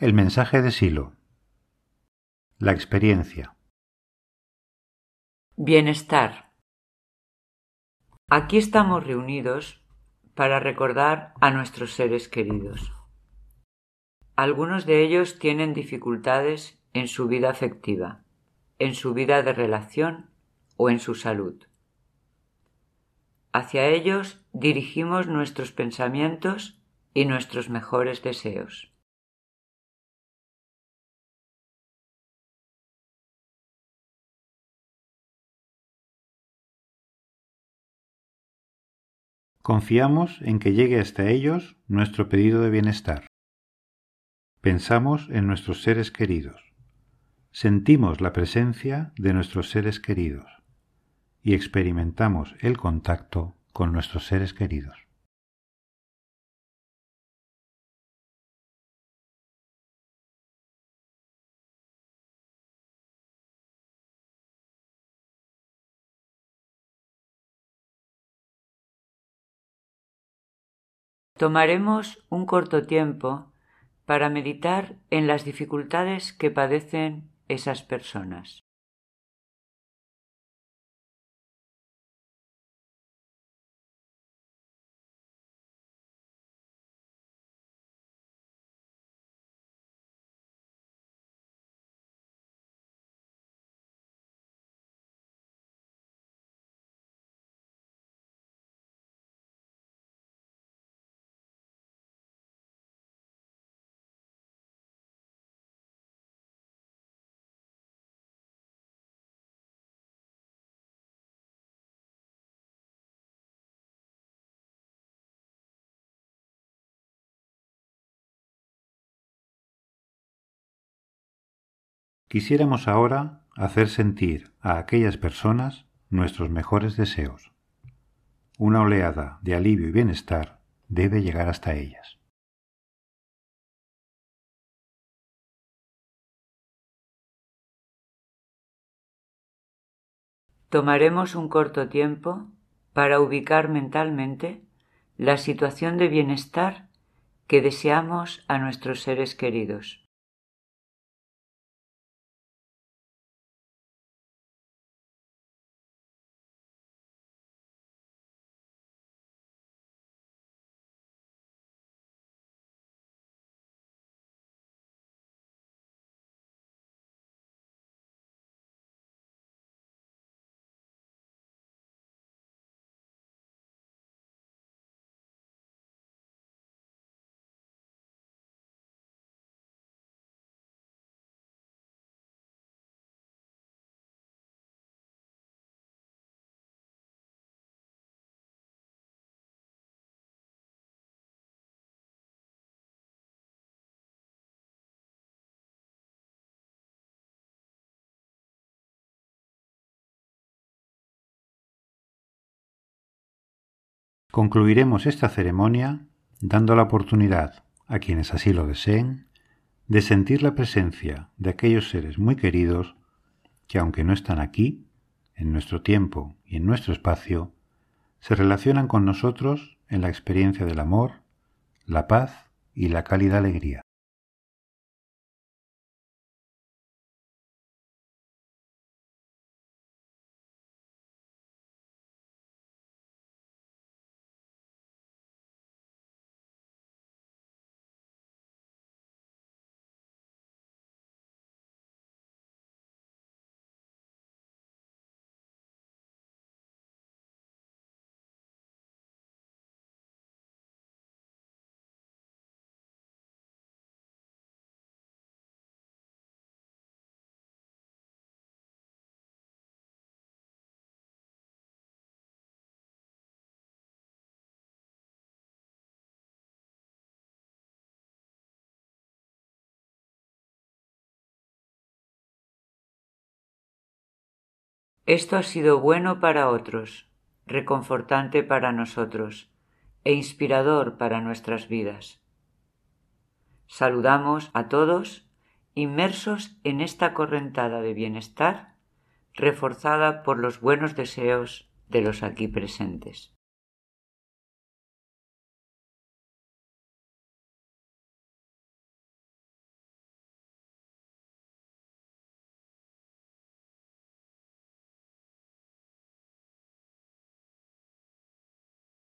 El mensaje de Silo. La experiencia. Bienestar. Aquí estamos reunidos para recordar a nuestros seres queridos. Algunos de ellos tienen dificultades en su vida afectiva, en su vida de relación o en su salud. Hacia ellos dirigimos nuestros pensamientos y nuestros mejores deseos. Confiamos en que llegue hasta ellos nuestro pedido de bienestar. Pensamos en nuestros seres queridos. Sentimos la presencia de nuestros seres queridos y experimentamos el contacto con nuestros seres queridos. Tomaremos un corto tiempo para meditar en las dificultades que padecen esas personas. Quisiéramos ahora hacer sentir a aquellas personas nuestros mejores deseos. Una oleada de alivio y bienestar debe llegar hasta ellas. Tomaremos un corto tiempo para ubicar mentalmente la situación de bienestar que deseamos a nuestros seres queridos. Concluiremos esta ceremonia dando la oportunidad a quienes así lo deseen de sentir la presencia de aquellos seres muy queridos que, aunque no están aquí, en nuestro tiempo y en nuestro espacio, se relacionan con nosotros en la experiencia del amor, la paz y la cálida alegría. Esto ha sido bueno para otros, reconfortante para nosotros e inspirador para nuestras vidas. Saludamos a todos inmersos en esta correntada de bienestar reforzada por los buenos deseos de los aquí presentes.